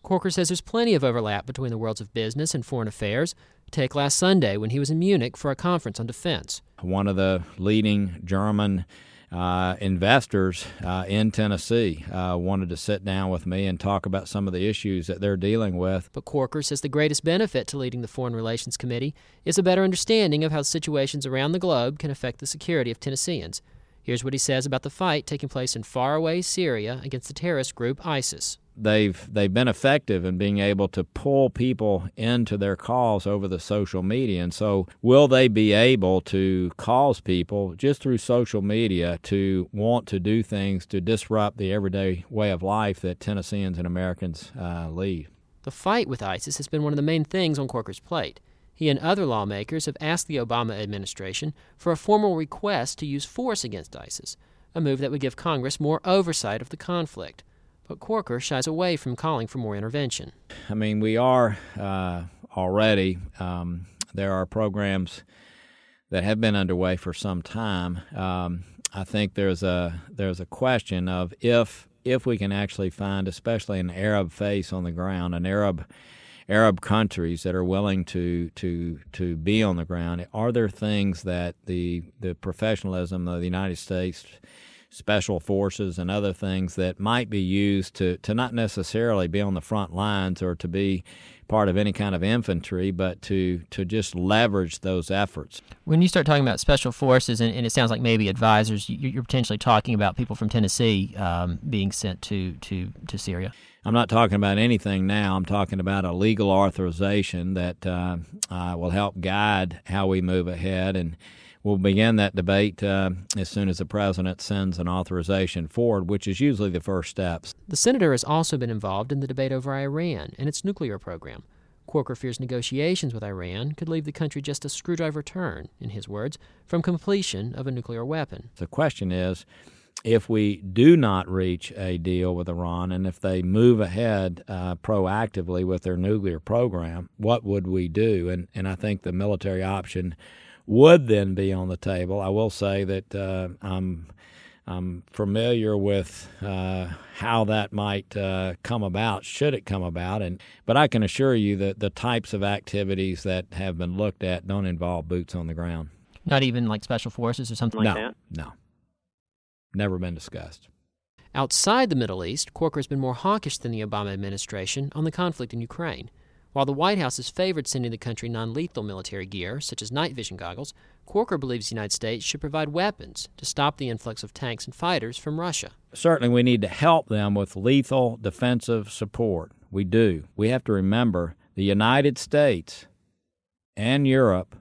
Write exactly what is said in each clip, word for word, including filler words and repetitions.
Corker says there's plenty of overlap between the worlds of business and foreign affairs. Take last Sunday when he was in Munich for a conference on defense. One of the leading German uh, investors uh, in Tennessee uh, wanted to sit down with me and talk about some of the issues that they're dealing with. But Corker says the greatest benefit to leading the Foreign Relations Committee is a better understanding of how situations around the globe can affect the security of Tennesseans. Here's what he says about the fight taking place in faraway Syria against the terrorist group ISIS. They've they've been effective in being able to pull people into their cause over the social media. And so will they be able to cause people just through social media to want to do things to disrupt the everyday way of life that Tennesseans and Americans uh, lead? The fight with ISIS has been one of the main things on Corker's plate. He and other lawmakers have asked the Obama administration for a formal request to use force against ISIS, a move that would give Congress more oversight of the conflict. But Corker shies away from calling for more intervention. I mean, we are uh, already, um, there are programs that have been underway for some time. Um, I think there's a there's a question of if if we can actually find, especially an Arab face on the ground, an Arab Arab countries that are willing to to to be on the ground, are there things that the the professionalism of the United States Special Forces and other things that might be used to, to not necessarily be on the front lines or to be part of any kind of infantry, but to, to just leverage those efforts. When you start talking about Special Forces, and, and it sounds like maybe advisors, you, you're potentially talking about people from Tennessee um, being sent to, to, to Syria. I'm not talking about anything now. I'm talking about a legal authorization that uh, uh, will help guide how we move ahead, and we'll begin that debate uh, as soon as the president sends an authorization forward, which is usually the first steps. The senator has also been involved in the debate over Iran and its nuclear program. Corker fears negotiations with Iran could leave the country just a screwdriver turn, in his words, from completion of a nuclear weapon. The question is, if we do not reach a deal with Iran and if they move ahead uh, proactively with their nuclear program, what would we do? And, and I think the military option would then be on the table. I will say that uh, I'm I'm familiar with uh, how that might uh, come about, should it come about, and but I can assure you that the types of activities that have been looked at don't involve boots on the ground. Not even like Special Forces or something like no, that? No, never been discussed. Outside the Middle East, Corker has been more hawkish than the Obama administration on the conflict in Ukraine. While the White House has favored sending the country non-lethal military gear, such as night vision goggles, Corker believes the United States should provide weapons to stop the influx of tanks and fighters from Russia. Certainly we need to help them with lethal defensive support. We do. We have to remember the United States and Europe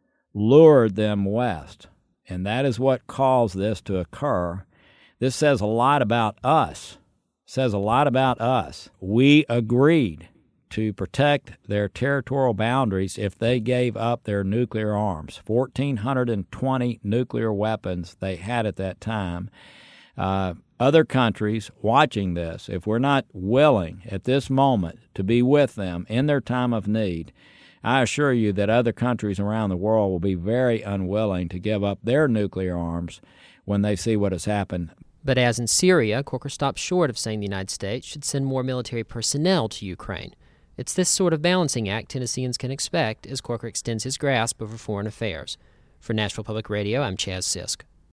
lured them west, and that is what caused this to occur. This says a lot about us. Says a lot about us. We agreed to protect their territorial boundaries if they gave up their nuclear arms. one thousand four hundred twenty nuclear weapons they had at that time. Uh, other countries watching this, if we're not willing at this moment to be with them in their time of need, I assure you that other countries around the world will be very unwilling to give up their nuclear arms when they see what has happened. But as in Syria, Corker stopped short of saying the United States should send more military personnel to Ukraine. It's this sort of balancing act Tennesseans can expect as Corker extends his grasp over foreign affairs. For Nashville Public Radio, I'm Chaz Sisk.